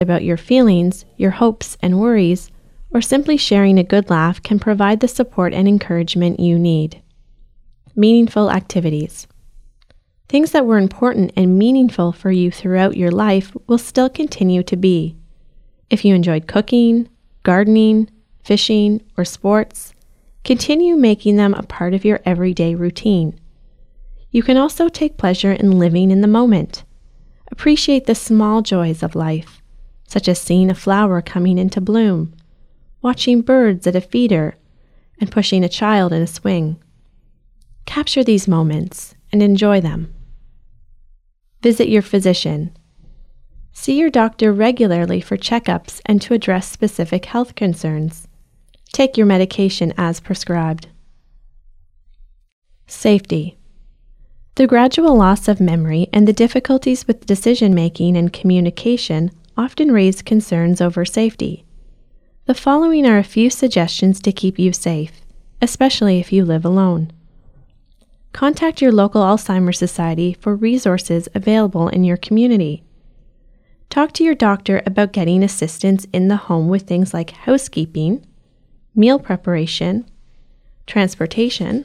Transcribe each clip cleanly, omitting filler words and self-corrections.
about your feelings, your hopes and worries, or simply sharing a good laugh can provide the support and encouragement you need. Meaningful activities. Things that were important and meaningful for you throughout your life will still continue to be. If you enjoyed cooking, gardening, fishing, or sports, continue making them a part of your everyday routine. You can also take pleasure in living in the moment. Appreciate the small joys of life, such as seeing a flower coming into bloom, watching birds at a feeder, and pushing a child in a swing. Capture these moments and enjoy them. Visit your physician. See your doctor regularly for checkups and to address specific health concerns. Take your medication as prescribed. Safety. The gradual loss of memory and the difficulties with decision-making and communication often raise concerns over safety. The following are a few suggestions to keep you safe, especially if you live alone. Contact your local Alzheimer's Society for resources available in your community. Talk to your doctor about getting assistance in the home with things like housekeeping, meal preparation, transportation.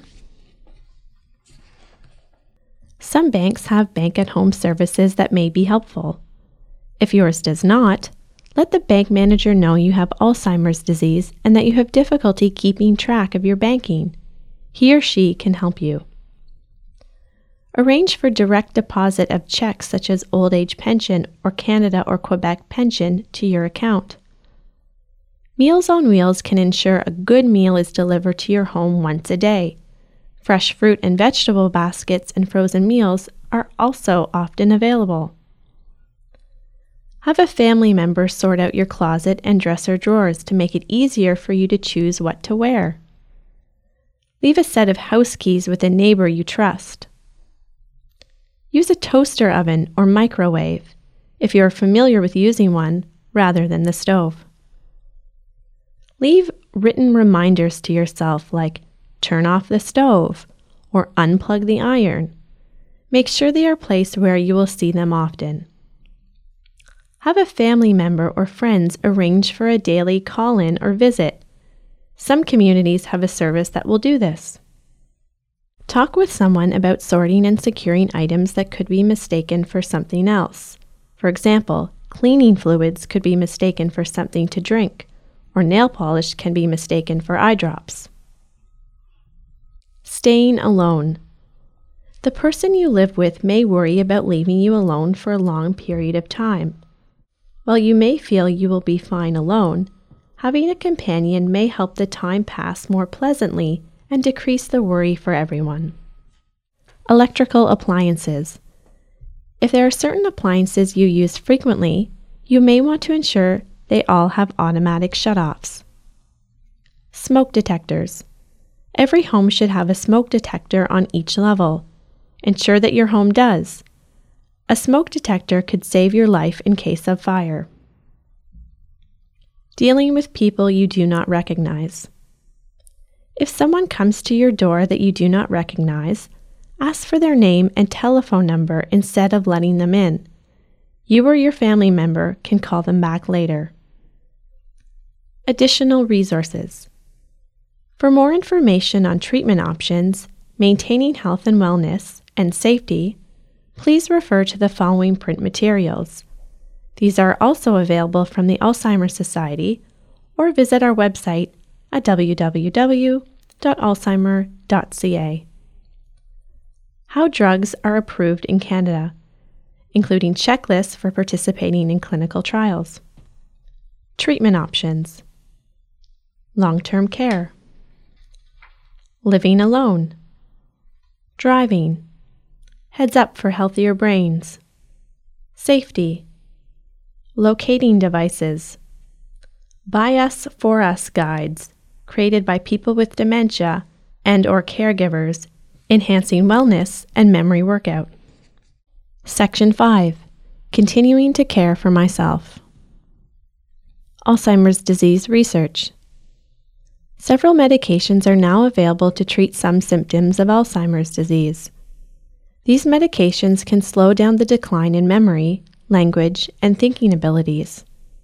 Some banks have bank-at-home services that may be helpful. If yours does not, let the bank manager know you have Alzheimer's disease and that you have difficulty keeping track of your banking. He or she can help you. Arrange for direct deposit of checks such as Old Age Pension or Canada or Quebec Pension to your account. Meals on Wheels can ensure a good meal is delivered to your home once a day. Fresh fruit and vegetable baskets and frozen meals are also often available. Have a family member sort out your closet and dresser drawers to make it easier for you to choose what to wear. Leave a set of house keys with a neighbor you trust. Use a toaster oven or microwave, if you are familiar with using one, rather than the stove. Leave written reminders to yourself like, turn off the stove, or unplug the iron. Make sure they are placed where you will see them often. Have a family member or friends arrange for a daily call-in or visit. Some communities have a service that will do this. Talk with someone about sorting and securing items that could be mistaken for something else. For example, cleaning fluids could be mistaken for something to drink, or nail polish can be mistaken for eye drops. Staying alone. The person you live with may worry about leaving you alone for a long period of time. While you may feel you will be fine alone, having a companion may help the time pass more pleasantly and decrease the worry for everyone. Electrical appliances. If there are certain appliances you use frequently, you may want to ensure they all have automatic shutoffs. Smoke detectors. Every home should have a smoke detector on each level. Ensure that your home does. A smoke detector could save your life in case of fire. Dealing with people you do not recognize. If someone comes to your door that you do not recognize, ask for their name and telephone number instead of letting them in. You or your family member can call them back later. Additional resources. For more information on treatment options, maintaining health and wellness, and safety, please refer to the following print materials. These are also available from the Alzheimer's Society, or visit our website at www.alzheimer.ca. How drugs are approved in Canada, including checklists for participating in clinical trials. Treatment options. Long-term care. Living alone. Driving. Heads up for healthier brains. Safety. Locating devices. By Us, For Us guides, created by people with dementia and/or caregivers, enhancing wellness and memory workout. Section 5. Continuing to care for myself. Alzheimer's disease research. Several medications are now available to treat some symptoms of Alzheimer's disease. These medications can slow down the decline in memory, language, and thinking abilities.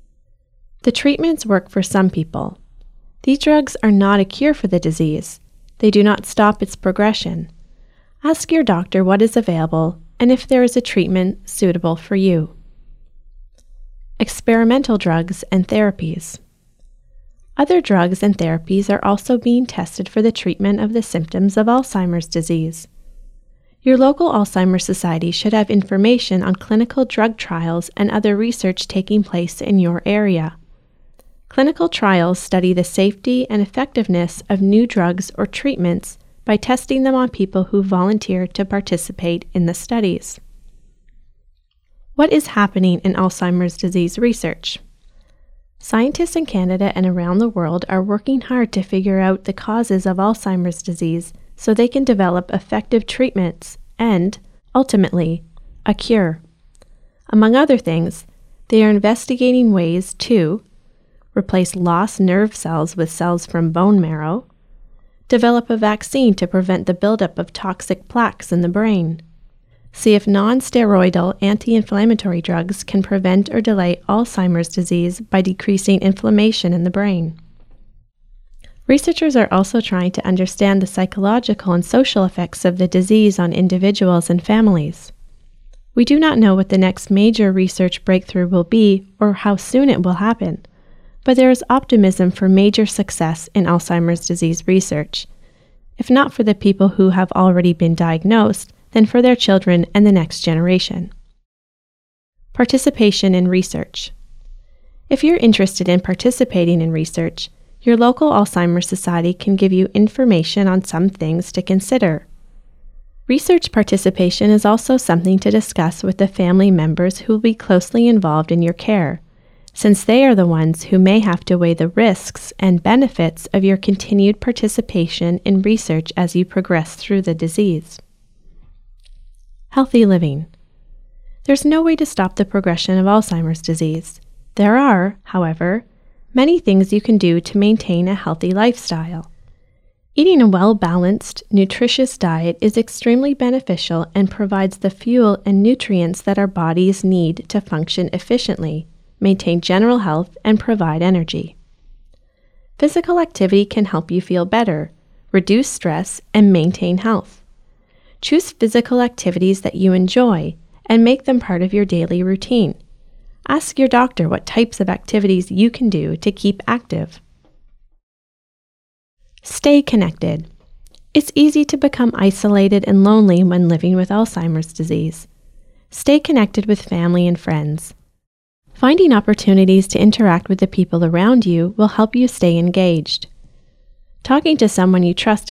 The treatments work for some people. These drugs are not a cure for the disease. They do not stop its progression. Ask your doctor what is available and if there is a treatment suitable for you. Experimental drugs and therapies. Other drugs and therapies are also being tested for the treatment of the symptoms of Alzheimer's disease. Your local Alzheimer's Society should have information on clinical drug trials and other research taking place in your area. Clinical trials study the safety and effectiveness of new drugs or treatments by testing them on people who volunteer to participate in the studies. What is happening in Alzheimer's disease research? Scientists in Canada and around the world are working hard to figure out the causes of Alzheimer's disease so they can develop effective treatments and, ultimately, a cure. Among other things, they are investigating ways to replace lost nerve cells with cells from bone marrow, develop a vaccine to prevent the buildup of toxic plaques in the brain, see if non-steroidal anti-inflammatory drugs can prevent or delay Alzheimer's disease by decreasing inflammation in the brain. Researchers are also trying to understand the psychological and social effects of the disease on individuals and families. We do not know what the next major research breakthrough will be or how soon it will happen, but there is optimism for major success in Alzheimer's disease research. If not for the people who have already been diagnosed, then for their children and the next generation. Participation in research. If you're interested in participating in research, your local Alzheimer's Society can give you information on some things to consider. Research participation is also something to discuss with the family members who will be closely involved in your care, since they are the ones who may have to weigh the risks and benefits of your continued participation in research as you progress through the disease. Healthy living. There's no way to stop the progression of Alzheimer's disease. There are, however, many things you can do to maintain a healthy lifestyle. Eating a well-balanced, nutritious diet is extremely beneficial and provides the fuel and nutrients that our bodies need to function efficiently, maintain general health, and provide energy. Physical activity can help you feel better, reduce stress, and maintain health. Choose physical activities that you enjoy and make them part of your daily routine. Ask your doctor what types of activities you can do to keep active. Stay connected. It's easy to become isolated and lonely when living with Alzheimer's disease. Stay connected with family and friends. Finding opportunities to interact with the people around you will help you stay engaged. Talking to someone you trust